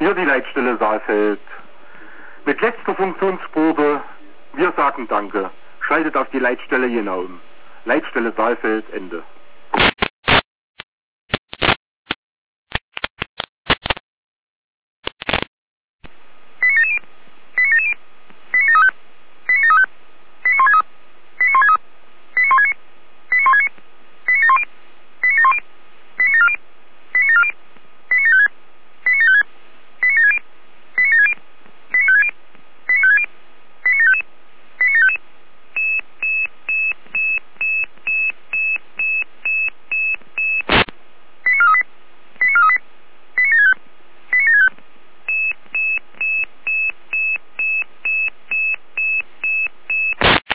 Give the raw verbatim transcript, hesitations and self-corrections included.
Hier die Leitstelle Saalfeld. Mit letzter Funktionsprobe, wir sagen Danke. Schaltet auf die Leitstelle genau um. Leitstelle Saalfeld, Ende.